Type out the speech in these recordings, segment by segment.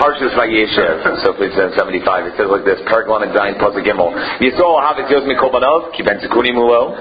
Parshas Vayeshev. So please 75. It says like this: Parak Lamed Zayin Pasuk Gimel. Yisrael Havitz Yos Mikol Banav Ki Ben Zekunim Ulo.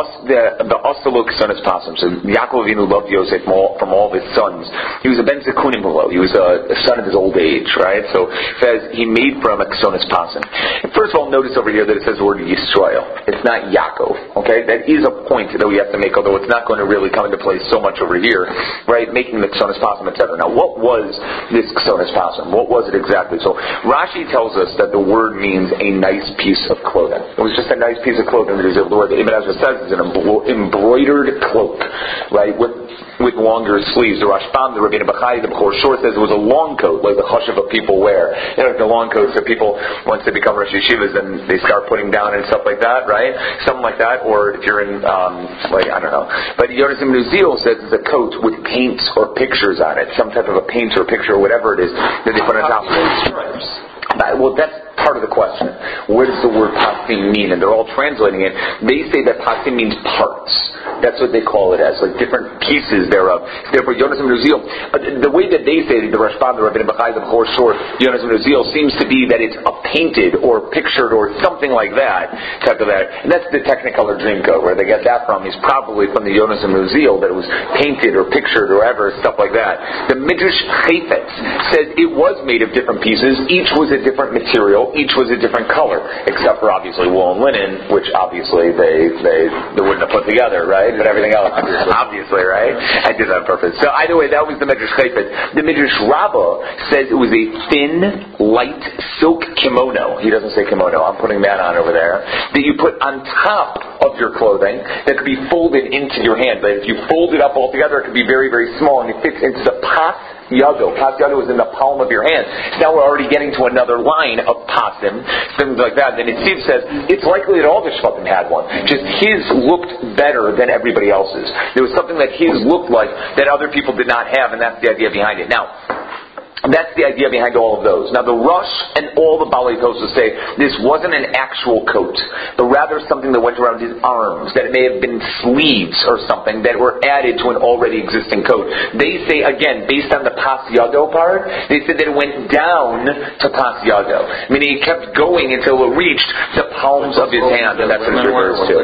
The Osaluk son is Pasim. So Yaakov Avinu loved Yosef from all of his sons. He was a Ben Zekunim Ulo. He was a son of his old age, right? So it says he made from a Ksonis Pasim. First of all, notice over here that it says the word Yisrael. It's not Yaakov. Okay, that is a point that we have to make, although it's not going to really come into play so much over here, right? Making the Ksonis Pasim, etc. Now, what was this Ksonis Pasim? What was it exactly? So Rashi tells us that the word means a nice piece of clothing. It was just a nice piece of clothing that he was able to wear. Ibn Ezra says it's an embroidered cloak, right, with longer sleeves. The Rashbam, the Rabbeinu Bachai, the Bechor Shor says it was a long coat, like the chashuva people wear. You know, the long coats that people, once they become Rosh Yeshivas, then they start putting down and stuff like that, right? Something like that. Or if you're in, I don't know. But Yonas Ibn Uziel says it's a coat with paints or pictures on it, some type of a paint or picture or whatever it is that they put on top of it. Well, that's part of the question. What does the word pasim mean? And they're all translating it. They say that pasim means parts. That's what they call it as, like different pieces thereof. Therefore, Yonas Ibn Uziel, the way that they say it, the Rashbam, the Rabbeinu Bachai, the Bechor Shor, Yonas Ibn Uziel, seems to be that it's a painted or pictured or something like that, type of that. And that's the Technicolor Dreamcoat. Where they get that from is probably from the Yonas Ibn Uziel, that it was painted or pictured or ever, stuff like that. The Midrash Chayfetz says it was made of different pieces. Each was a different material. Each was a different color, except for obviously wool and linen, which obviously they wouldn't have put together, right? But everything else, obviously, right? I did that on purpose. So either way, that was the Midrash Chayfetz. The Midrash Rabbah says it was a thin, light silk kimono. He doesn't say kimono. I'm putting that on over there. That you put on top of your clothing that could be folded into your hand. But if you fold it up all together, it could be very, very small, and it fits into the pas yado. Pas yado is in the palm of your hand. Now we're already getting to another line of pasim, things like that. Then Itziv says it's likely that all the Shvatim had one. Just his looked better than everybody else's. There was something that his looked like that other people did not have, and that's the idea behind it. Now, that's the idea behind all of those. Now the Rush and all the Balei Tosfos say this wasn't an actual coat, but rather something that went around his arms, that it may have been sleeves or something that were added to an already existing coat. They say, again, based on the Pas Yado part, they said that it went down to Pas Yado. Meaning it kept going until it reached the palms of his hand, and that's what it refers to.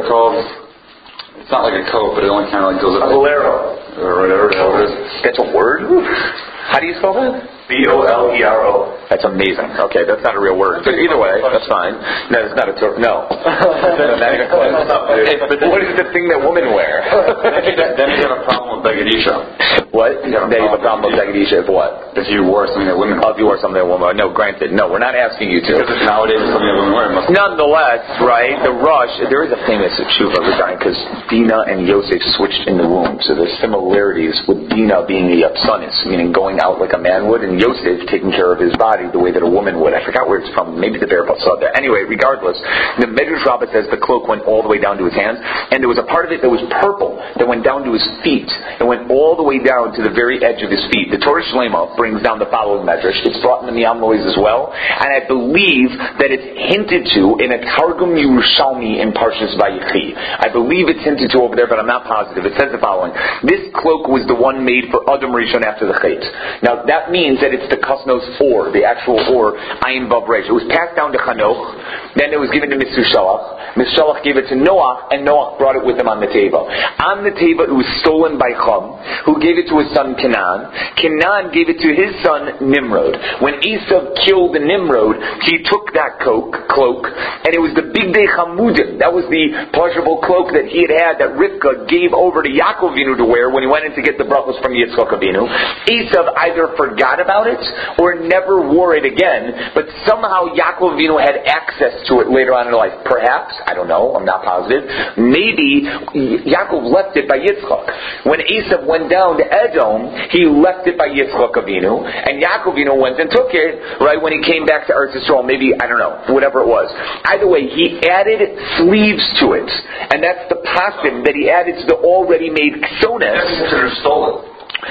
It's not like a coat, but it only kind of like goes up. A bolero. Or whatever it is. That's a word? How do you spell that? B-O-L-E-R-O. That's amazing. Okay, that's not a real word. But either way, that's fine. No, it's not a term. No. Not even close. But what is the thing that women wear? Then you have a problem with Begadisha. What? Then you have a problem with Begadisha of what? If you wore something that women wear. If you wore something that women wear. No, granted. No, we're not asking you to. Because nowadays it's something that women wear. Nonetheless, right, the Rush, there is a famous tshuva regarding, because Dinah and Yosef switched in the womb. So there's similarities with Dinah being a Yapsanis, meaning going out like a man would, and Yosef taking care of his body the way that a woman would. I forgot where it's from. Maybe the Be'er Basad there. Anyway, regardless, the Midrash Rabbah says the cloak went all the way down to his hands, and there was a part of it that was purple that went down to his feet. It went all the way down to the very edge of his feet. The Torah Shlema brings down the following Midrash. It's brought in the Miyam Lois as well, and I believe that it's hinted to in a Targum Yerushalmi in Parshas Vayechi. I believe it's hinted to over there, but I'm not positive. It says the following: this cloak was the one made for Adam Rishon after the Chet. Now that means that it's the Kasnos or, the actual or, Ayin Vav Reish. It was passed down to Chanoch, then it was given to Misushalach. Misushalach gave it to Noach, and Noach brought it with him on the Teva. On the Teva, it was stolen by Chum, who gave it to his son Canaan. Canaan gave it to his son Nimrod. When Esau killed Nimrod, he took that cloak, and it was the Big Day Chamudim. That was the pleasurable cloak that he had that Rivka gave over to Yaakov Avinu to wear when he went in to get the brachos from Yitzchak Avinu. Esau either forgot about it or never wore it again, but somehow Yaakov Avinu had access to it later on in life. Perhaps, I don't know, I'm not positive. Maybe Yaakov left it by Yitzchak. When Esau went down to Edom, he left it by Yitzchak Avinu, and Yaakov Avinu went and took it, right, when he came back to Eretz Yisrael. Maybe, I don't know, whatever it was. Either way, he added sleeves to it, and that's the pasim that he added to the already made ksones. That's considered stolen.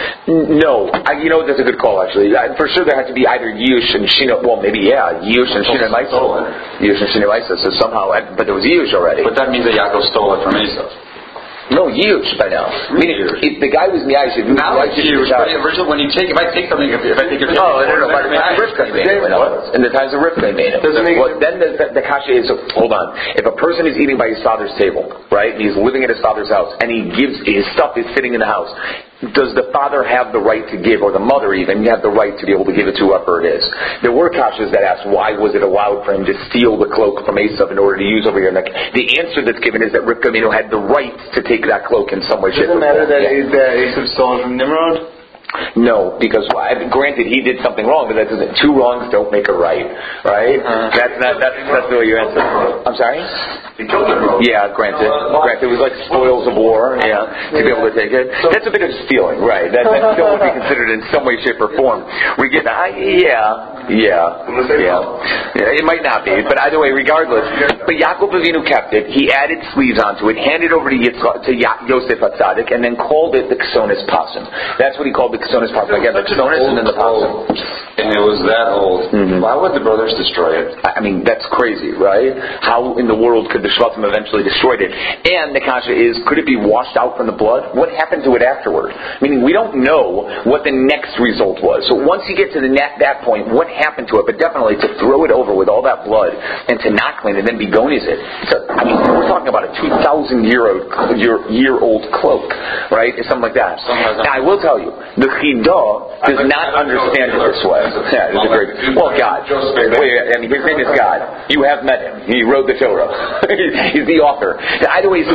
No, that's a good call actually. For sure there had to be either Yush and Shina, well maybe Yush and Shina Maisa. Yush and Shina Maisa, so somehow, but there was Yush already. But that means that Yaakov stole it from Esau. No, years by now. Meaning, if the guy was Miyash, now it's years. But originally, when you take, if I take something, if I take your no, by the time Rivka made it, in the times of Rivka made it. Then the kasha is, hold on, if a person is eating by his father's table, right, and he's living at his father's house, and he gives, his stuff is sitting in the house, does the father have the right to give, or the mother even, have the right to be able to give it to whoever it is? There were kashas that asked, why was it allowed for him to steal the cloak from Esav in order to use over here? And the answer that's given is that Rivka Aminu had the right to take that cloak in some way, shape, or form. Doesn't it matter that Esav stole it from Nimrod? No, because granted he did something wrong, but that doesn't. Two wrongs don't make a right, right? That's the way you answer. I'm sorry. He killed him. Yeah, granted, it was like spoils of war. Yeah, to be able to take it. That's a bit of stealing, right? That still would be considered in some way, shape, or form. We get that. Yeah. It might not be, but either way, regardless. But Yaakov Avinu kept it. He added sleeves onto it, handed over to Yosef HaTzadik, and then called it the Ksonis Pasum. That's what he called the Ksonis Pasum. Again, the Ksonis and then the Pasum. And it was that old. Mm-hmm. Why would the brothers destroy it? I mean, that's crazy, right? How in the world could the Shvatim eventually destroy it? And the kasha is, could it be washed out from the blood? What happened to it afterward? Meaning, we don't know what the next result was. So once you get to that point, what happened to it? But definitely to throw it over with all that blood and to not clean it and then begonize it. So, I mean, we're talking about a 2,000-year-old cloak, right? Or something like that. Now, I will tell you, the Chidah does not understand it this way. Yeah, it's a great. Well, God. Wait, I mean, his name is God. You have met him. He wrote the Torah. He's the author. Either way,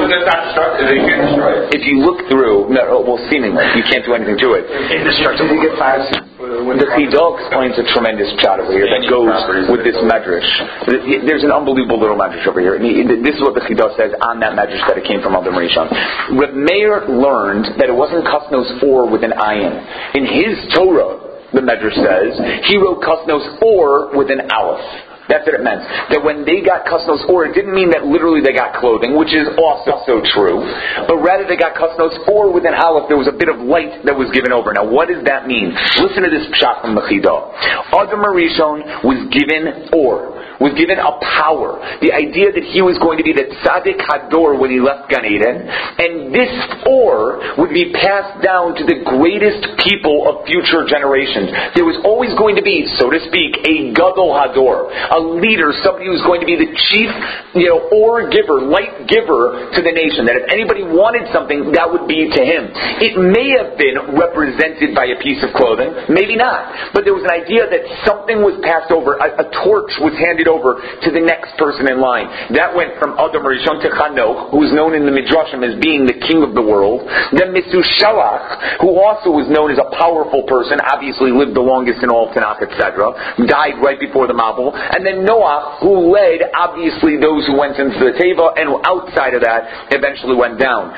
if you look through, seemingly you can't do anything to it. Indestructible. The Chidah explains a tremendous pshat over here that goes with this medrash. There's an unbelievable little medrash over here. This is what the Chidah says on that medrash that it came from Adam Rishon. Reb Meir learned that it wasn't Kasnos or with an ayin. In his Torah, the medrash says, he wrote Kasnos or with an aleph. That's what it meant. That when they got Kasnos or, it didn't mean that literally they got clothing, which is also true, but rather they got Kasnos or with an aleph. There was a bit of light that was given over. Now, what does that mean? Listen to this pshat from the Chidah. Adam Rishon was given was given a power. The idea that he was going to be the Tzaddik Hador when he left Gan Eden, and this or would be passed down to the greatest people of future generations. There was always going to be, so to speak, a Gadol Hador, a leader, somebody who's going to be the chief, or giver, light giver to the nation. That if anybody wanted something, that would be to him. It may have been represented by a piece of clothing, maybe not, but there was an idea that something was passed over, a torch was handed over to the next person in line. That went from Adam Rishon to Chanoch, who was known in the Midrashim as being the king of the world. Then Metushalach, who also was known as a powerful person, obviously lived the longest in all of Tanakh, etc., died right before the Mabul. And then Noah, who led, obviously, those who went into the Teva, and outside of that, eventually went down.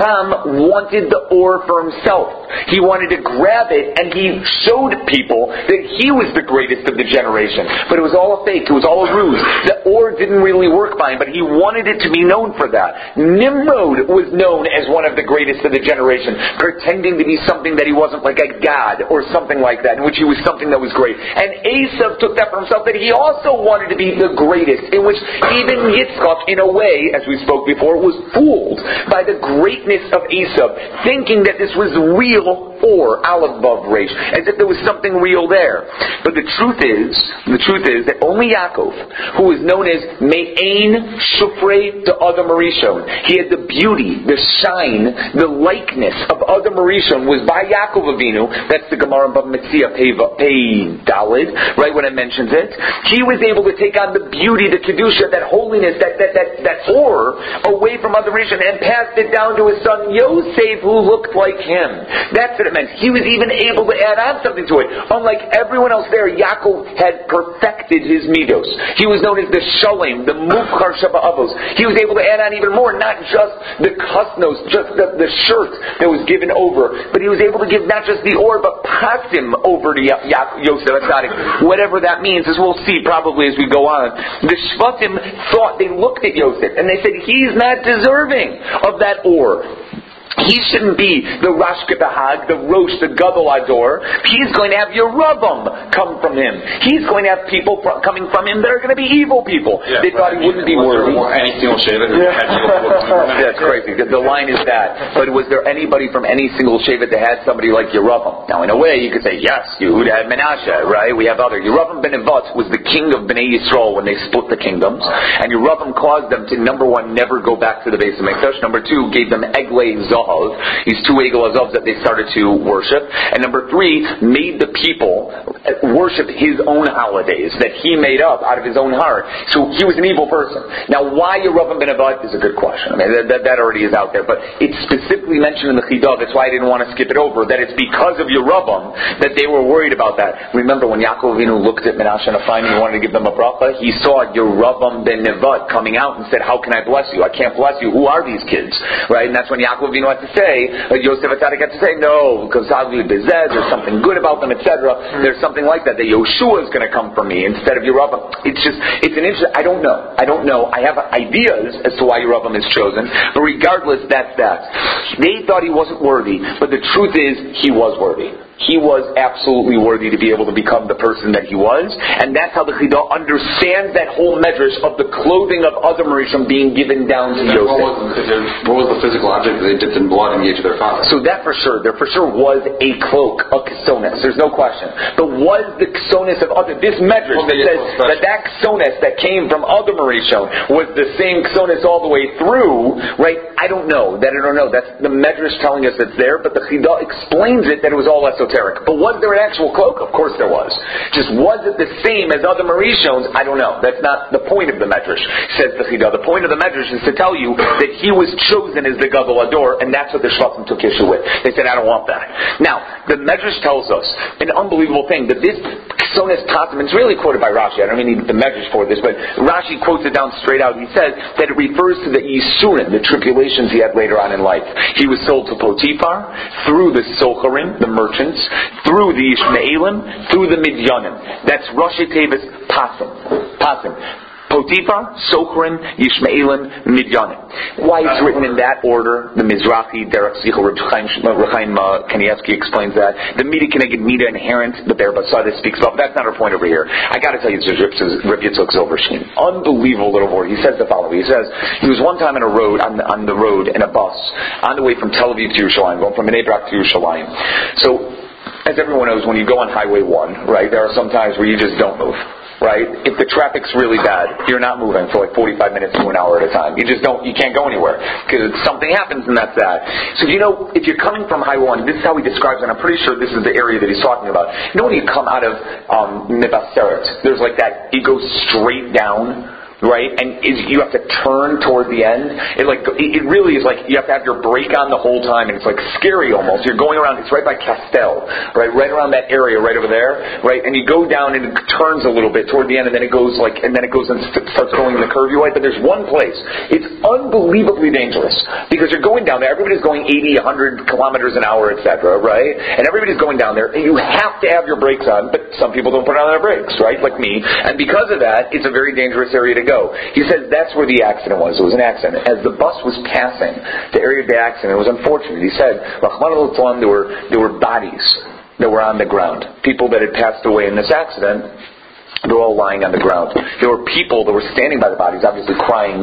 Cham wanted the Or for himself. He wanted to grab it, and he showed people that he was the greatest of the generation. But it was all a fake. It was all a ruse. The Or didn't really work by him, but he wanted it to be known for that. Nimrod was known as one of the greatest of the generation, pretending to be something that he wasn't, like a god or something like that, in which he was something that was great. And Esav took that for himself, that he also wanted to be the greatest, in which even Yitzchak, in a way, as we spoke before, was fooled by the greatness of Esav, thinking that this was real or Aleph Vav Reish, as if there was something real there. But the truth is that only Yaakov, who is known as Me'ain Shufrei de Adam Rishon, he had the beauty, the shine, the likeness of Adam Rishon was by Yaakov Avinu. That's the Gemara in Bava Metzia Pei Dalid, right when it mentions it. He was able to take on the beauty, the kedusha, that holiness, that or away from Adam Rishon, and passed it down to his son Yosef, who looked like him. That's what it meant. He was even able to add on something to it. Unlike everyone else there, Yaakov had perfected his midos. He was known as the Shalem, the Mufchar Sheba Avos. He was able to add on even more, not just the Kusnos, just the shirt that was given over, but he was able to give not just the Or, but Pasim over to Yosef HaTzadik. Whatever that means, as we'll see probably as we go on. The Shvatim thought, they looked at Yosef, and they said, he's not deserving of that Or. He shouldn't be the Rosh Ketahag, the Rosh, the Gadol Ador. He's going to have Yeravam come from him. He's going to have people coming from him that are going to be evil people. Yeah, they thought he wouldn't be worthy. Any single Shevet who had evil people coming from him? That's crazy. The line is that. But was there anybody from any single Shevet that had somebody like Yeravam? Now, in a way, you could say, yes, Yehuda had Menashe, right? We have other. Yeravam ben Nevat was the king of Bnei Yisrael when they split the kingdoms. And Yeravam caused them to, number one, never go back to the base of Mikdash. Number two, gave them Eglei Zahav, these two Egel Azavs that they started to worship. And number three, made the people worship his own holidays that he made up out of his own heart. So he was an evil person. Now, why Yeravam ben Nevat is a good question. I mean, that already is out there. But it's specifically mentioned in the Chidah. That's why I didn't want to skip it over. That it's because of Yeravam that they were worried about that. Remember when Yaakov Avinu looked at Menashe and Ephraim and he wanted to give them a bracha? He saw Yeravam ben Nevat coming out and said, how can I bless you? I can't bless you. Who are these kids? Right? And that's when Yaakov Avinu had to say, Yosef Atzadik had to say, no, because there's something good about them, etc. There's something like that Yoshua is going to come from me instead of Yeravam. It's an interesting, I don't know. I have ideas as to why Yeravam is chosen, but regardless, that's that. They thought he wasn't worthy, but the truth is, he was worthy. He was absolutely worthy to be able to become the person that he was, and that's how the Chidah understands that whole medrash of the clothing of Adam Rishon being given down to Yosef. What was the physical object that they dipped in blood and gave to their father? So that for sure, there for sure was a cloak, a ksonis. There's no question. But was the ksonis of Adam, this medrash that says that ksonis that came from Adam Rishon was the same ksonis all the way through, right? I don't know. That's the medrash telling us it's there, but the Chidah explains it that it was all esoteric. But was there an actual cloak? Of course there was. Just was it the same as other Marishons? I don't know. That's not the point of the medrash, says the Chidah. The point of the medrash is to tell you that he was chosen as the Gadol Ador, and that's what the Shvatim took issue with. They said, I don't want that. Now, the medrash tells us an unbelievable thing, that this Ksonis Tasim, it's really quoted by Rashi. I don't even need the medrash for this, but Rashi quotes it down straight out. He says that it refers to the Yisurim, the tribulations he had later on in life. He was sold to Potiphar through the Socharim, the merchants, through the Ishmaelim, through the Midyanim. That's Rashi Tevis Pasim. Potiphar, Socharim, Yishmaelim, Midyanim. Why it's written in that order, the Mizrahi, Derek Sichel, Reb Chaim Kanievsky explains that. The Mida Keneged Mida inherent, the Ber Basada speaks about, but that's not our point over here. I got to tell you, this is Reb Yitzchak Zilberstein. Unbelievable little word. He says the following. He says, he was one time on the road in a bus, on the way from Tel Aviv to Yerushalayim, going from Bnei Brak to Yerushalayim. So, as everyone knows, when you go on Highway 1, right, there are some times where you just don't move. Right? If the traffic's really bad, you're not moving for like 45 minutes to an hour at a time. You can't go anywhere. Because something happens and that's that. So if you're coming from Highway 1, this is how he describes it, and I'm pretty sure this is the area that he's talking about. When you come out of Mevaseret, there's like that, it goes straight down, right? And you have to turn toward the end. It really is like you have to have your brake on the whole time, and it's like scary almost. You're going around. It's right by Castel, right around that area, right over there, right. And you go down and it turns a little bit toward the end, and then it goes and starts going in the curvy way. But there's one place. It's unbelievably dangerous because you're going down there. Everybody's going 80, 100 kilometers an hour, etc. Right? And everybody's going down there, and you have to have your brakes on. But some people don't put on their brakes, right? Like me. And because of that, it's a very dangerous area to go. He says that's where the accident was. It was an accident. As the bus was passing the area of the accident, it was unfortunate. He said, Rahman al-Islam, there were bodies that were on the ground. People that had passed away in this accident. They're all lying on the ground. There were people that were standing by the bodies, obviously crying,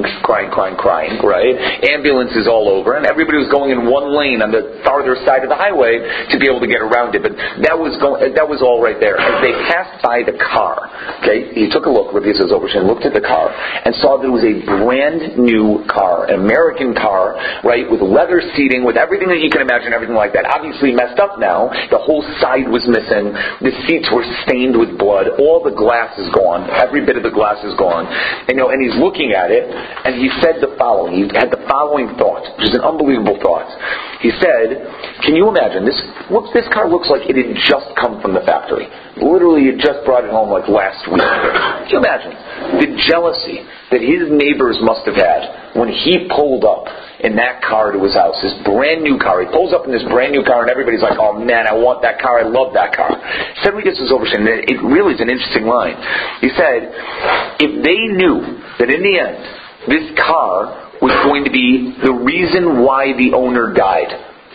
right? Ambulances all over, and everybody was going in one lane on the farther side of the highway to be able to get around it. But that was all right there. As they passed by the car, okay, he took a look, Rabbi Yisrael Zilberstein looked at the car and saw that it was a brand new car, an American car, right, with leather seating, with everything that you can imagine, everything like that. Obviously messed up now. The whole side was missing. The seats were stained with blood. All the glass is gone. Every bit of the glass is gone. And he's looking at it, and he said the following. He had the following thought, which is an unbelievable thought. He said, can you imagine, this car looks like it had just come from the factory. Literally, it just brought it home like last week. Can you imagine the jealousy that his neighbors must have had when he pulled up in that car to his house, this brand new car. He pulls up in this brand new car, and everybody's like, oh man, I want that car, I love that car. Said we get this over, and it really is an interesting line. He said, if they knew that in the end, this car was going to be the reason why the owner died,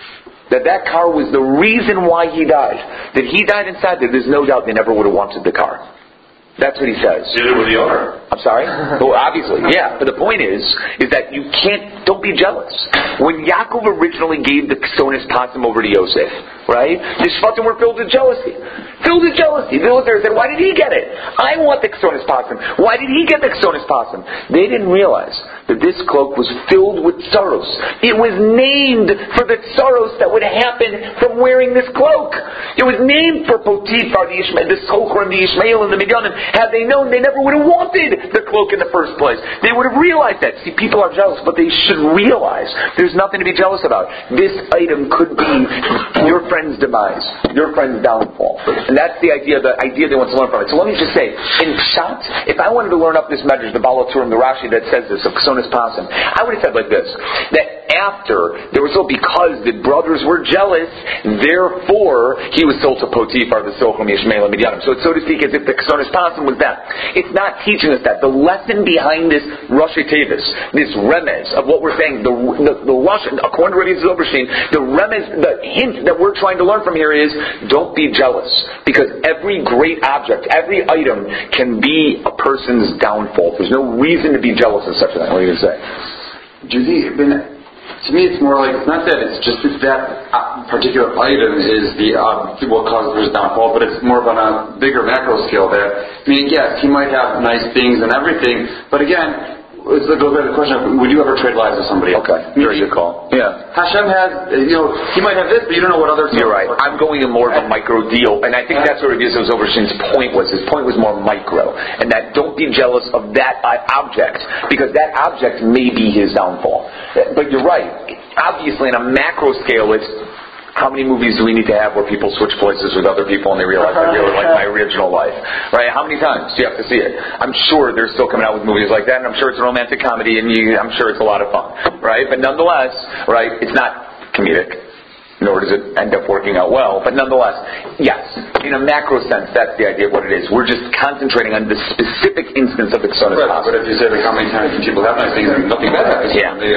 that car was the reason why he died. That he died inside there, there's no doubt they never would have wanted the car. That's what he says. Neither with the owner. I'm sorry? Well, obviously, yeah. But the point is that you don't be jealous. When Yaakov originally gave the Ksonis Pasim over to Yosef, right? The Shvatim were filled with jealousy. Filled with jealousy. They looked there and said, why did he get it? I want the Ksonis Pasim. Why did he get the Ksonis Pasim? They didn't realize that this cloak was filled with tsaros. It was named for the tsaros that would happen from wearing this cloak. It was named for Potiphar, the Sochrim, the Ishmael, and the Midyanim. Had they known, they never would have wanted the cloak in the first place. They would have realized that. See, people are jealous, but they should realize there's nothing to be jealous about. This item could be your friend's demise, your friend's downfall. And that's the idea they want to learn from it. So let me just say, in Pshat, if I wanted to learn up this medrash, the Baal HaTurim, the Rashi that says this, of Ksonis Pasim, I would have said like this, that after, there was because the brothers were jealous, therefore, he was sold to Potiphar, the Sochrim, Ishmael, and Midyanim. So it's, so to speak, as if the Ksonis Pasim was that. It's not teaching us that. The lesson behind this Rashi Tevis, this remez of what we're saying, the Rashi, according to Rabbi Zilberstein, the remez, the hint that we're trying to learn from here is, don't be jealous. Because every great object, every item can be a person's downfall. There's no reason to be jealous of such a thing. What are you going to say? Do you think, to me, it's more like, not that it's just that particular item is what causes his downfall, but it's more of on a bigger macro scale that, I mean, yes, he might have nice things and everything, but again, let's go back to the question of, would you ever trade lives with somebody? Okay, very good call. Yeah. Hashem has, he might have this, but you don't know what others. You're right. I'm going in more of a micro deal, and I think that's what Rabbi Zilberstein's point was. His point was more micro, and that don't be jealous of that object, because that object may be his downfall. But you're right. Obviously, on a macro scale, it's how many movies do we need to have where people switch places with other people and they realize I really like my original life? Right? How many times do you have to see it? I'm sure they're still coming out with movies like that, and I'm sure it's a romantic comedy, and I'm sure it's a lot of fun. Right? But nonetheless, right, it's not comedic, nor does it end up working out well. But nonetheless, yes, in a macro sense, that's the idea of what it is. We're just concentrating on the specific instance of the Ksonis Pasim. But if you say, like, how many times do people have nice things and nothing bad happens?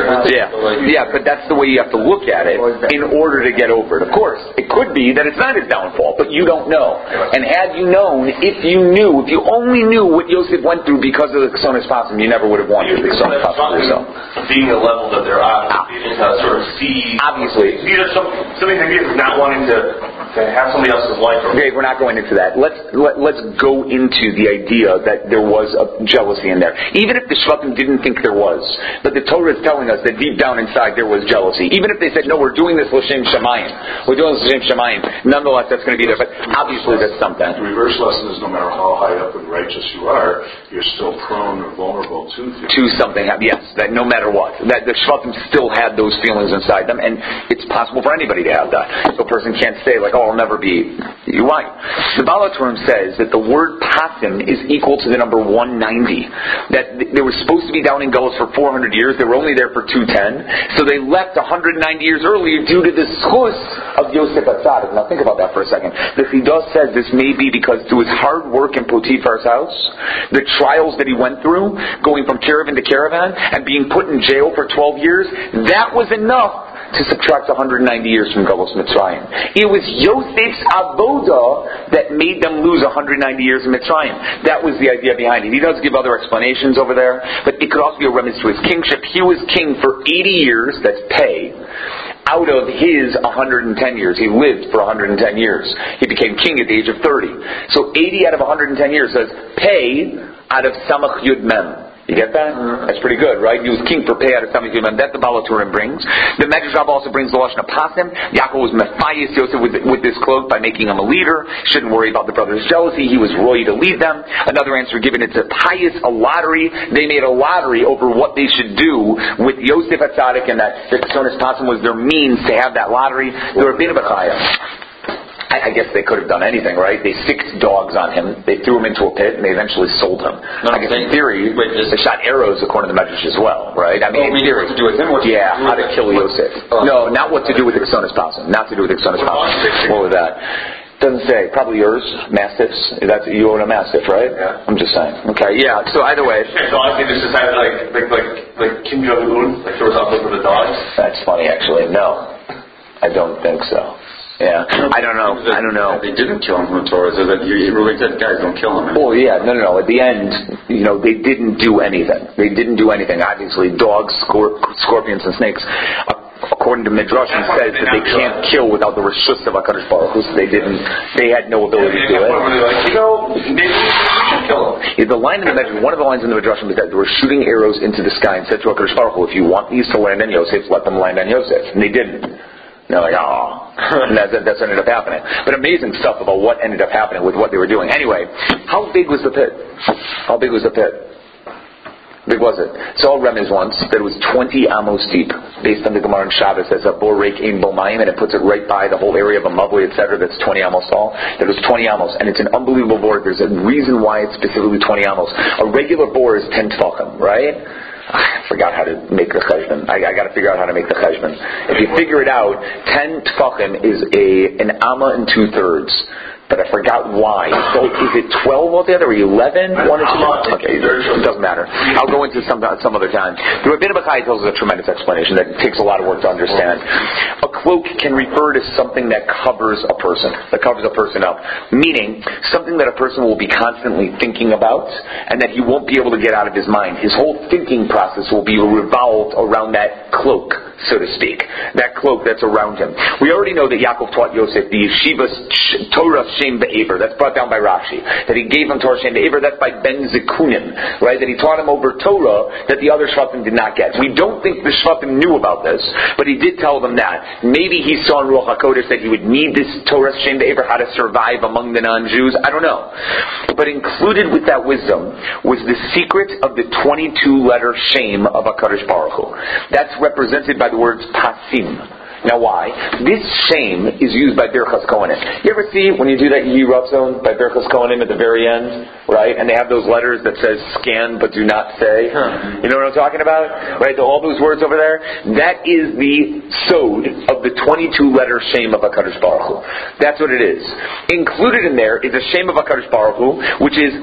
Yeah, but that's the way you have to look at it in order to get over it. Of course, it could be that it's not his downfall, but you don't know. And had you known, if you only knew what Yosef went through because of the Ksonis Pasim, you never would have wanted the Ksonis Pasim for yourself. Being the level that they're at, able to sort of see. Obviously. These are something that is not wanting to have somebody else's life. Okay, we're not going into that. Let's go into the idea that there was a jealousy in there. Even if the Shvatim didn't think there was, but the Torah is telling us that deep down inside there was jealousy. Even if they said, no, we're doing this l'shem shamayim. We're doing this l'shem shamayim. Nonetheless, that's going to be there. But obviously that's something. The reverse lesson is no matter how high up and righteous you are, you're still prone or vulnerable to something. Yes, that no matter what. That the Shvatim still had those feelings inside them, and it's possible for anybody to have that. So a person can't say, like, oh, I'll never be. You're right. The Baal HaTurim says that the word pasim is equal to the number 190. That they were supposed to be down in Gullus for 400 years. They were only there for 210. So they left 190 years earlier due to the schus of Yosef Atzadik. Now think about that for a second. The Chidah says this may be because through his hard work in Potiphar's house, the trials that he went through, going from caravan to caravan, and being put in jail for 12 years, that was enough to subtract 190 years from Galus Mitzrayim. It was Yosef's avoda that made them lose 190 years in Mitzrayim. That was the idea behind it. He does give other explanations over there, but it could also be a reference to his kingship. He was king for 80 years, that's pay, out of his 110 years. He lived for 110 years. He became king at the age of 30. So 80 out of 110 years says pay out of Samach Yud Mem. You get that? That's pretty good, right? He was king for pay out of Samach Yud Mem. That the Baal HaTurim brings. The Medrash Rabbah also brings the Lashon of Pasim. Yaakov was Mephayis Yosef with this cloak by making him a leader. Shouldn't worry about the brothers' jealousy. He was roy to lead them. Another answer given, it's a pious, a lottery. They made a lottery over what they should do with Yosef Atzadik, and that the Ksonis Pasim was their means to have that lottery. They were Bina B'chaya. I guess they could have done anything, right? They sicked dogs on him. They threw him into a pit, and they eventually sold him. I guess in theory, they shot arrows according to the Medrash as well, right? I mean, in theory, what to do with him? How to kill Yosef. No, not what to do with the Ksonis Pasim. Not to do with the Ksonis Pasim. What was that? Doesn't say. Probably yours, Mastiffs. You own a Mastiff, right? Yeah. I'm just saying. Okay, yeah. So either way. So honestly, this decided like Kim Jong-un, like there was something for the dogs. That's funny, actually. No. I don't think so. Yeah, I don't know. They didn't kill him from the Torah. So that you really said, guys, don't kill him. Well, yeah, no. At the end, they didn't do anything. Obviously, dogs, scorpions, and snakes, according to Midrashim, says that they can't kill without the reshus of HaKadosh Baruch Hu. So they had no ability to do it. Maybe we should kill him. The line in the Midrash, one of the lines in the Midrashim is that they were shooting arrows into the sky and said to HaKadosh Baruch Hu, if you want these to land on Yosef, let them land on Yosef. And they didn't. And they're like, oh. And that's ended up happening. But amazing stuff about what ended up happening with what they were doing. Anyway, how big was the pit? Big was it? Saul Remez once that it was 20 amos deep, based on the Gemara in Shabbos as a borek in Bomayim, and it puts it right by the whole area of a Mavli, etc. That's 20 amos tall. That was 20 amos, and it's an unbelievable bore. There's a reason why it's specifically 20 amos. A regular bore is 10 tefachim, right? I forgot how to make the cheshbon. I got to figure out how to make the cheshbon. If you figure it out, 10 tefachim is an amma and 2/3. But I forgot why. So is it 12 altogether or 11? 1 or 2? Okay, it doesn't matter. I'll go into some other time. The Rabbeinu Bachai tells us a tremendous explanation that takes a lot of work to understand. A cloak can refer to something that covers a person up. Meaning, something that a person will be constantly thinking about and that he won't be able to get out of his mind. His whole thinking process will be revolved around that cloak, so to speak. That cloak that's around him. We already know that Yaakov taught Yosef the yeshiva's Torah Shem Be'ever. That's brought down by Rashi. That he gave him Torah Shem Be'ever. That's by Ben Zekunim. Right? That he taught him over Torah that the other Shvatim did not get. We don't think the Shvatim knew about this, but he did tell them that. Maybe he saw in Ruach HaKodesh that he would need this Torah Shem Be'ever, how to survive among the non-Jews. I don't know. But included with that wisdom was the secret of the 22-letter Shem of HaKadosh Baruch Hu. That's represented by the words Pasim. Now why? This Shem is used by Birchas Kohanim. You ever see when you do that Yehi Ratzon by Birchas Kohanim at the very end, right? And they have those letters that says scan but do not say. You know what I'm talking about? Right? All those words over there. That is the sod of the 22-letter Shem of HaKadosh Baruch Hu. That's what it is. Included in there is a Shem of HaKadosh Baruch Hu, which is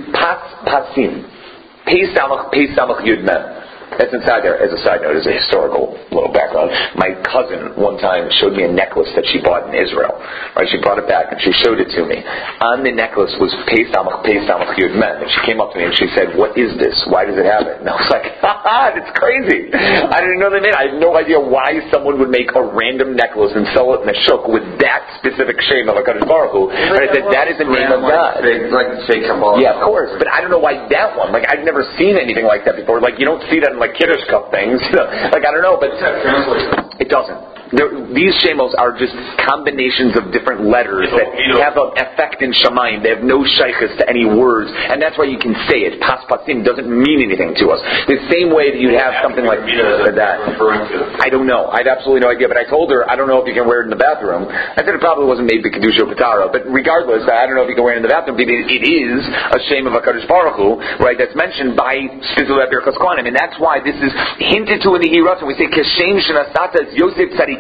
Pasim. Pei Samach Yud Mem. That's inside there. As a side note, as a historical little background, my cousin one time showed me a necklace that she bought in Israel. Right? She brought it back and she showed it to me. On the necklace was Pei Samach Yud Mem. And she came up to me and she said, "What is this? Why does it have it?" And I was like, that's crazy. I didn't know they made it. I have no idea why someone would make a random necklace and sell it in a shuk with that specific shame of HaKadosh Baruch Hu. But I said, that is the name of God. Like fake Kabbalah. Yeah, of course. But I don't know why that one. Like, I've never seen anything like that before. Like, you don't see that in like Kiddush Cup things. Like, I don't know, but it doesn't. These shemos are just combinations of different letters that have an effect in Shamayim. They have no shaykhs to any words, and that's why you can say it. Paspatim doesn't mean anything to us. The same way that you'd have something like that. I don't know. I had absolutely no idea, but I told her, I don't know if you can wear it in the bathroom. I said it probably wasn't made by Kedusha Patara, but regardless, I don't know if you can wear it in the bathroom. It is a shame of HaKadosh Baruch Hu, right, that's mentioned by Spizul Birchas Kohanim, and that's why this is hinted to in the Yehi Ratzon. We say, Keshem Shenasata is Yosef Tzadik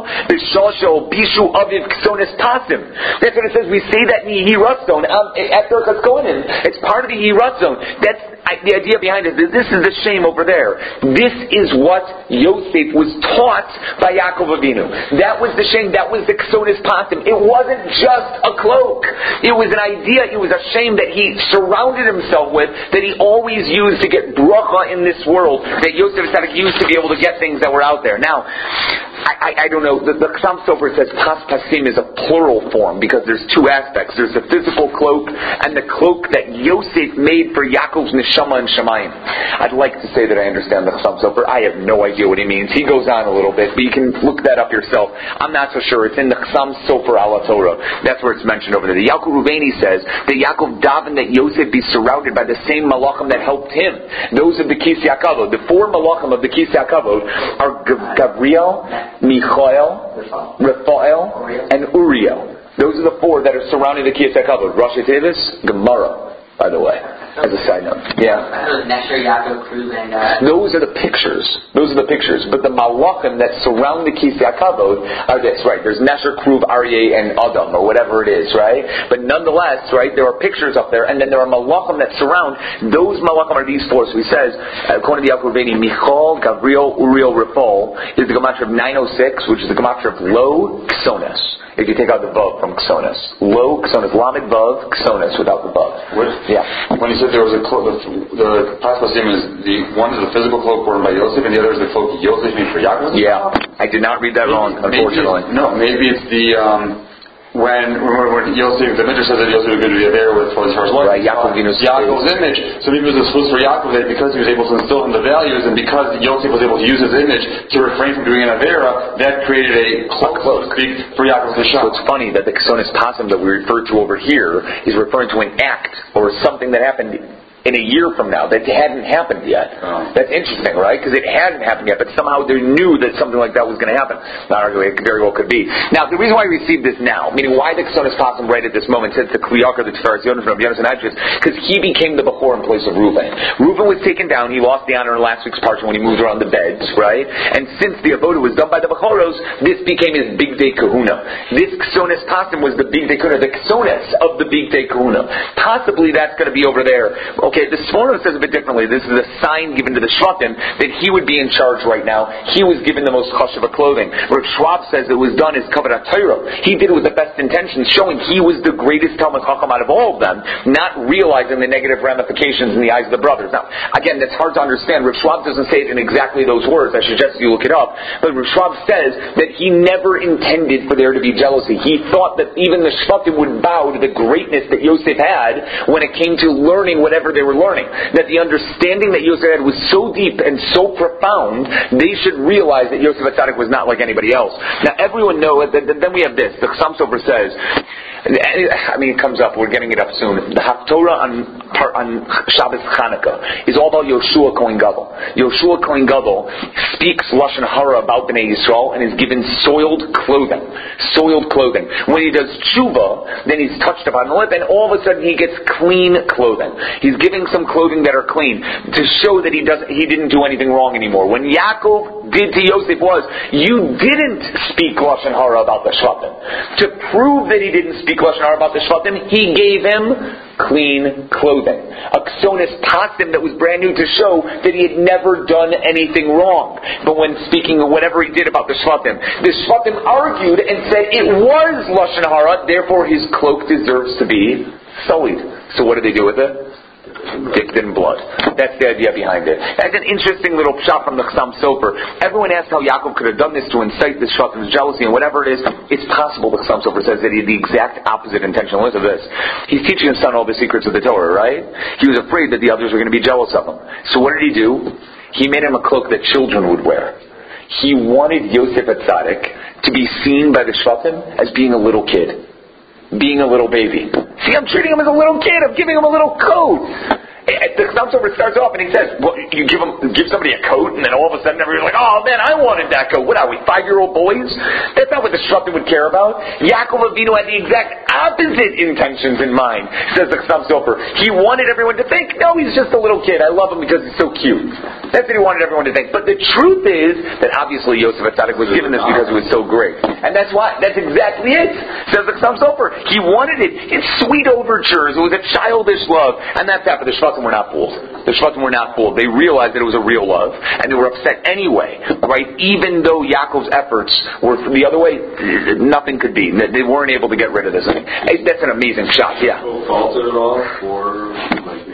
Bishu Aviv Ksonis Pasim. That's what it says. We say that in the Yehi Ratzon at Birchas Kohanim. It's part of the Yehi Ratzon. That's the idea behind it. This is the shame over there. This is what Yosef was taught by Yaakov Avinu. That was the shame. That was the Ksonis Pasim. It wasn't just a cloak. It was an idea. It was a shame that he surrounded himself with, that he always used to get bracha in this world, that Yosef Tzaddik used to be able to get things that were out there. Now, I don't know. The Chassam Sofer says Pasim is a plural form because there's two aspects. There's the physical cloak and the cloak that Yosef made for Yaakov's neshama and Shemayim. I'd like to say that I understand the Chassam Sofer. I have no idea what he means. He goes on a little bit, but you can look that up yourself. I'm not so sure. It's in the Chassam Sofer ala Torah. That's where it's mentioned over there. The Yaakov Ruveni says that Yaakov davened that Yosef be surrounded by the same malachim that helped him. Those of the Kisei HaKavod. The four malachim of the Kisei HaKavod are Gabriel, Michael, Raphael, and Uriel. Those are the four that are surrounding the Kisei HaKavod. Rashi Tevis, Gemara. by the way, as a side note. Yeah. Nesher, Yaakov, Kruv, and... Those are the pictures. But the malachim that surround the Kisei HaKavod are this, right? There's Nesher, Kruv, Aryeh, and Adam, or whatever it is, right? But nonetheless, right, there are pictures up there, and then there are malachim that surround. Those malachim are these four. So he says, according to Yaakov Aveni, Michal, Gabriel, Uriel, Raphael is the gematria of 906, which is the gematria of Lo Ksonas. If you take out the Vav from Ksonas. Lo Ksonas, Lamed Vav, Ksonas without the Vav. Yeah. When you said there was a cloak, the possible statement is one is the physical cloak worn by Yosef, and the other is the cloak Yosef made for Yaakov? Yeah. I did not read that wrong, unfortunately. Maybe it's the... When Yosef, the Midrash says that Yosef was going to be there with for his first life. Right, Yaakov's image. So maybe it was supposed for Yaakov that because he was able to instill him the values, and because Yosef was able to use his image to refrain from doing an Avera, that created a cloak, so to speak, for Yaakov to shop. So it's funny that the Ksonis Passim that we refer to over here is referring to an act or something that happened in a year from now that hadn't happened yet. Oh. That's interesting, right? Because it hadn't happened yet, but somehow they knew that something like that was going to happen. Not arguably, it very well could be. Now, the reason why we received this now, meaning why the Ksonis Passim right at this moment, says the Kliyakar, the Tiferes Yonas from Yonas and Adjus, because he became the Bechor in place of Reuven. Reuven was taken down. He lost the honor in last week's parsha when he moved around the beds, right? And since the Avodah was done by the Bechoros, this became his Big Day Kahuna. This Ksonis Passim was the Big Day Kahuna, the Ksonis of the Big Day Kahuna. Possibly that's going to be over there. Okay, the Sforno says a bit differently. This is a sign given to the Shvatim that he would be in charge right now. He was given the most chashuva clothing. Rav Schwab says it was done as Kavod HaTorah. He did it with the best intentions, showing he was the greatest Talmud Chacham out of all of them, not realizing the negative ramifications in the eyes of the brothers. Now, again, that's hard to understand. Rav Schwab doesn't say it in exactly those words. I suggest you look it up. But Rav Schwab says that he never intended for there to be jealousy. He thought that even the Shvatim would bow to the greatness that Yosef had when it came to learning whatever they were learning. That the understanding that Yosef had was so deep and so profound, they should realize that Yosef HaTzadik was not like anybody else. Now, everyone knows that. Then we have this. The Chassam Sofer says, it comes up. We're getting it up soon. The Haftorah on Shabbos Chanukah is all about Yoshua Kohen Gadol. Yoshua Kohen Gadol speaks Lashon Hara about Bnei Yisrael and is given soiled clothing. Soiled clothing. When he does tshuva, then he's touched upon the lip, and all of a sudden he gets clean clothing. He's giving some clothing that are clean to show that he didn't do anything wrong anymore. When Yaakov did to Yosef was, you didn't speak Lashon Hara about the Shvatim. To prove that he didn't speak Lashon Hara about the Shvatim, he gave him clean clothing. A Ksonis Passim that was brand new to show that he had never done anything wrong. But when speaking of whatever he did about the Shvatim argued and said it was Lashon Hara, therefore his cloak deserves to be sullied. So what did they do with it? Dipped in blood. That's the idea behind it. That's an interesting little shot from the Chassam Sofer. Everyone asks how Yaakov could have done this to incite this Shvatim's jealousy and whatever it is. It's possible the Chassam Sofer says that he had the exact opposite intention. Listen to this. He's teaching his son all the secrets of the Torah, right? He was afraid that the others were going to be jealous of him. So what did he do? He made him a cloak that children would wear. He wanted Yosef HaTzadik to be seen by the Shvatim as being a little kid. Being a little baby. See, I'm treating him as a little kid. I'm giving him a little coat. The Chassam Sofer starts off and he says, well, you give somebody a coat and then all of a sudden everybody's like, oh man, I wanted that coat. What are we, 5-year-old boys? That's not what the Shvatim would care about. Yaakov Avinu had the exact opposite intentions in mind, says the Chassam Sofer. He wanted everyone to think, no, he's just a little kid. I love him because he's so cute. That's what he wanted everyone to think. But the truth is that obviously Yosef HaTzadik was given this because he was so great. And that's exactly it, says the Chassam Sofer. He wanted it. It's sweet overtures. It was a childish love. And that's that. But the Shvatim were not fooled. The Shvatim were not fooled. They realized that it was a real love, and they were upset anyway, right? Even though Yaakov's efforts were the other way, nothing could be. They weren't able to get rid of this thing. That's an amazing shot, yeah. Faulted at all for maybe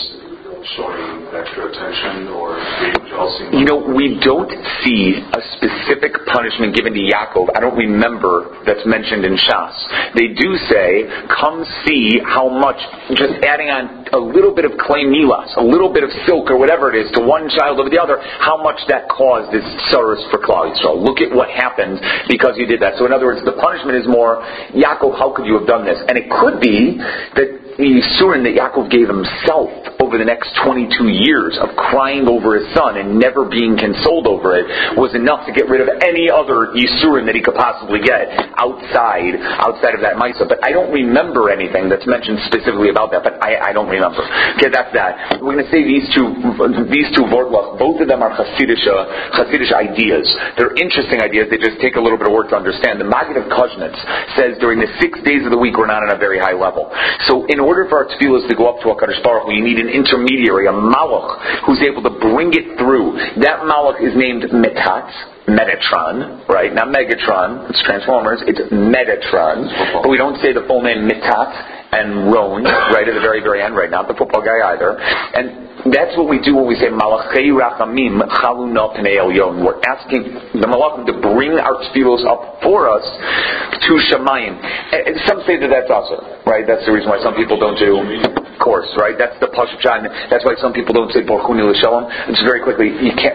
showing extra attention or being jealousy? We don't see a specific punishment given to Yaakov. I don't remember that's mentioned in Shas. They do say, come see how much, just adding on a little bit of clay milas, a little bit of silk or whatever it is to one child over the other, how much that caused this tsaros for Klal Yisrael. Look at what happened because you did that. So in other words, the punishment is more, Yaakov, how could you have done this? And it could be that the Yisurin that Yaakov gave himself over the next 22 years of crying over his son and never being consoled over it was enough to get rid of any other Yisurim that he could possibly get outside of that Maisa. But I don't remember anything that's mentioned specifically about that, but I don't remember. Okay, that's that. We're going to say these two Vortlach, both of them are Hasidish ideas. They're interesting ideas. They just take a little bit of work to understand. The Maggid of Kozhnitz says during the 6 days of the week we're not on a very high level. So in order for our tefillos to go up to HaKadosh Baruch Hu, you need an intermediary, a malach, who's able to bring it through. That malach is named Metatron, right? Not Megatron, it's Transformers, it's Metatron. But we don't say the full name Mitat and Ron, right, at the very, very end, right? Not the football guy either. And that's what we do when we say Malachei Rachamim Chaluna Pnei Elyon. We're asking the Malachim to bring our tefillos up for us to Shamayim. And some say that that's also, right? That's the reason why some people don't do course, right? That's the Pashup Shah. That's why some people don't say Borchuni L'Shalom. Just very quickly,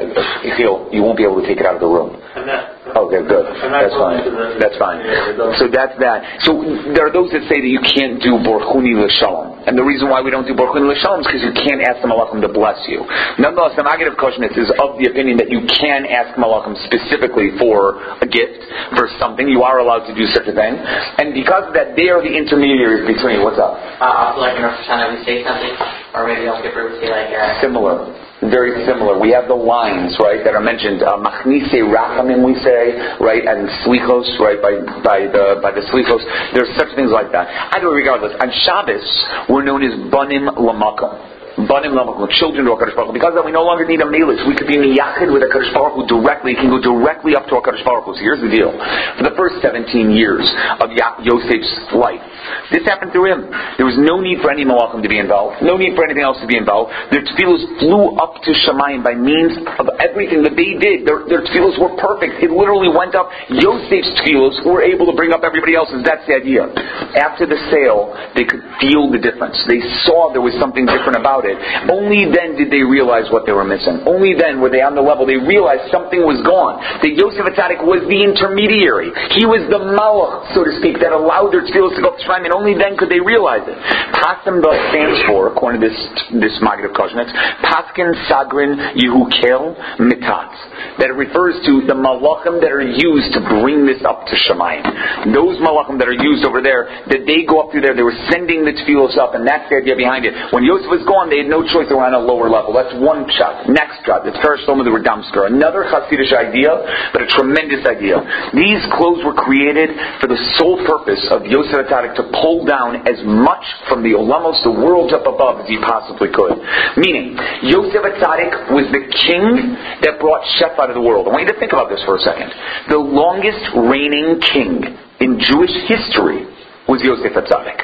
you won't be able to take it out of the room. Okay, good. That's fine. That's fine. So that's that. So there are those that say that you can't do Borchuni L'Shalom. And the reason why we don't do Borchuni L'Shalom is because you can't ask the Malachim to bless you. Nonetheless, the Maggid of Kozhnitz is of the opinion that you can ask Malachim specifically for a gift, for something. You are allowed to do such a thing. And because of that, they are the intermediaries between. What's up? Also, like in Rosh Hashanah, we say something, or maybe I'll skip we say like... Similar. Very similar. We have the lines, right, that are mentioned. Machnise Rachamim, we say, right, and Slichos, right, by the Slichos. There's such things like that. Either way, regardless, on Shabbos, we're known as Banim Lamakom. Banim Lamakom, children to HaKadosh Baruch Hu. Because of that, we no longer need a milas. We could be miyachid with HaKadosh Baruch Hu directly. It can go directly up to HaKadosh Baruch Hu. So here's the deal. For the first 17 years of Yosef's life, this happened through him. There was no need for any malachim to be involved. No need for anything else to be involved. Their tefillos flew up to Shamayim by means of everything that they did. Their tefillos were perfect. It literally went up. Yosef's tefillos were able to bring up everybody else's. That's the idea. After the sale, they could feel the difference. They saw there was something different about it. Only then did they realize what they were missing. Only then were they on the level. They realized something was gone. That Yosef Atzadik was the intermediary. He was the malach, so to speak, that allowed their tefillos to go up to Shamayim, and only then could they realize it. Paskim thus stands for, according to this Maggid of Kozhnitz, Paskin Sagrin Yehukel Mitat. That it refers to the malachim that are used to bring this up to Shamayim. Those malachim that are used over there, that they go up through there, they were sending the tefillos up, and that's the idea behind it. When Yosef was gone, they had no choice, they were on a lower level. That's one shot. Next shot, it's Perish Shlomo the Radomsker. Another Hasidish idea, but a tremendous idea. These clothes were created for the sole purpose of Yosef Atzadik to pull down as much from the Olamos, the world up above, as he possibly could. Meaning, Yosef Atzadik was the king that brought Sheph out of the world. I want you to think about this for a second. The longest reigning king in Jewish history was Yosef Atzadik.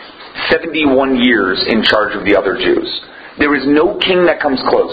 71 years in charge of the other Jews. There is no king that comes close.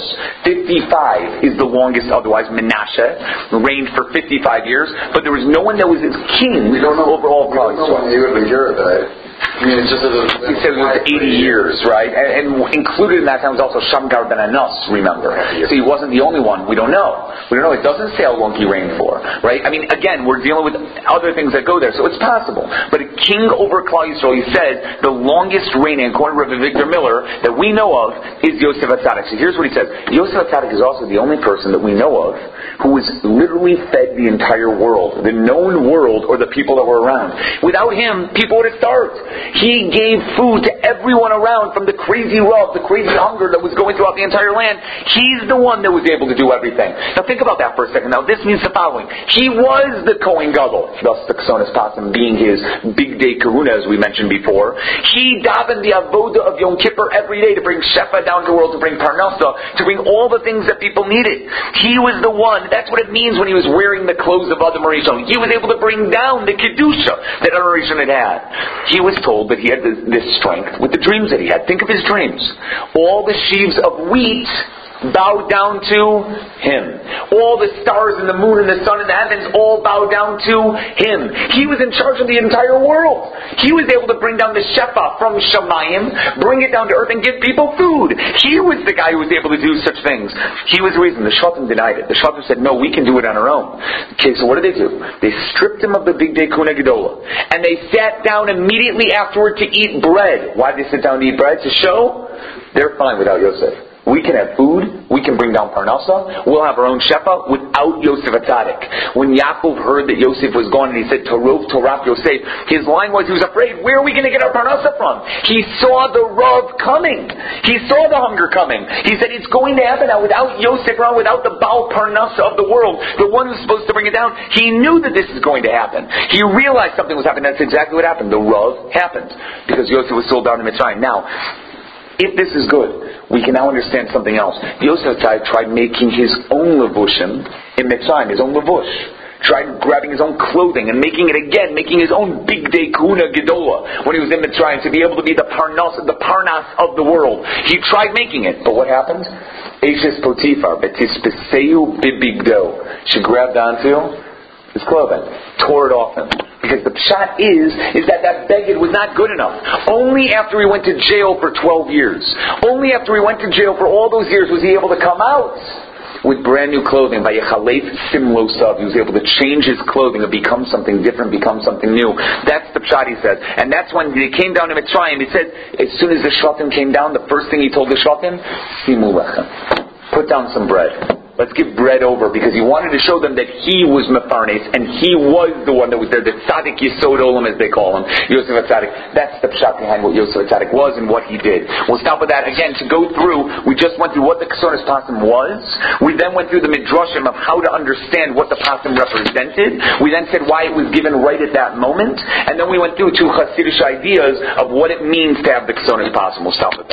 55 is the longest otherwise. Menashe reigned for 55 years, but there was no one that was as king over all We don't know when Yehuda Ben Gera died. I mean, it's just he said it was 80 years, right? And included in that time was also Shamgar ben Anas, remember. So he wasn't the only one. We don't know. It doesn't say how long he reigned for, right? I mean, again, we're dealing with other things that go there, so it's possible. But a king over Klal Yisrael, he says, the longest reigning, according to Rabbi Victor Miller, that we know of is Yosef Atzadik. So here's what he says. Yosef Atzadik is also the only person that we know of who was literally fed the entire world, the known world, or the people that were around. Without him, people would have starved. He gave food to everyone around, from the crazy rough, the crazy hunger that was going throughout the entire land. He's the one that was able to do everything. Now think about that for a second. Now this means the following. He was the Kohen Gadol, thus the Ksonas Pasim being his big day Karuna, as we mentioned before. He davened the Avoda of Yom Kippur every day to bring Shefa down to the world, to bring Parnasa, to bring all the things that people needed. He was the one. That's what it means when he was wearing the clothes of Adam Rishon. He was able to bring down the Kedusha that Adam Rishon had. He was told that he had this strength with the dreams that he had. Think of his dreams. All the sheaves of wheat bow down to him. All the stars and the moon and the sun and the heavens all bow down to him. He was in charge of the entire world. He was able to bring down the Shefa from Shamayim, bring it down to earth and give people food. He was the guy who was able to do such things. He was the reason. The Shvatim denied it. The Shvatim said, no, we can do it on our own. Okay, so what did they do? They stripped him of the big day Kuna Gedola. And they sat down immediately afterward to eat bread. Why did they sit down to eat bread? To show They're fine without Yosef. We can have food, we can bring down Parnasa, we'll have our own shefa without Yosef HaTzadik. When Yaakov heard that Yosef was gone and he said, Torov Toraf Yosef, his line was, he was afraid, where are we going to get our Parnasa from? He saw the Rav coming. He saw the hunger coming. He said, it's going to happen now without Yosef, without the Baal Parnasa of the world, the one who's supposed to bring it down. He knew that this is going to happen. He realized something was happening. That's exactly what happened. The Rav happened because Yosef was sold down to Mitzrayim. Now, if this is good, we can now understand something else. Yosef tried making his own levushim in Mitzrayim, his own levush. Tried grabbing his own clothing and making it again, making his own big day kuna gedola when he was in Mitzrayim to be able to be the parnas of the world. He tried making it, but what happened? Ashes Potiphar, betispeseyu bibigdo. She grabbed onto his clothing, tore it off him. Because the pshat is that beged was not good enough. Only after he went to jail for 12 years, only after he went to jail for all those years was he able to come out with brand new clothing. By Yechalef Simlosav, he was able to change his clothing and become something different, become something new. That's the pshat, he says. And that's when he came down to Mitzrayim. He said, as soon as the shvatim came down, the first thing he told the shvatim, Simu lechem, put down some bread. Let's give bread over, because he wanted to show them that he was Mefarnes and he was the one that was there, the Tzaddik Yesod Olam as they call him, Yosef HaTzadik. That's the pshat behind what Yosef HaTzadik was and what he did. We'll stop with that again. To go through, we just went through what the Kesonas Pasim was. We then went through the Midrashim of how to understand what the Pasim represented. We then said why it was given right at that moment. And then we went through two Hasidic ideas of what it means to have the Kesonas Pasim. We'll stop with that.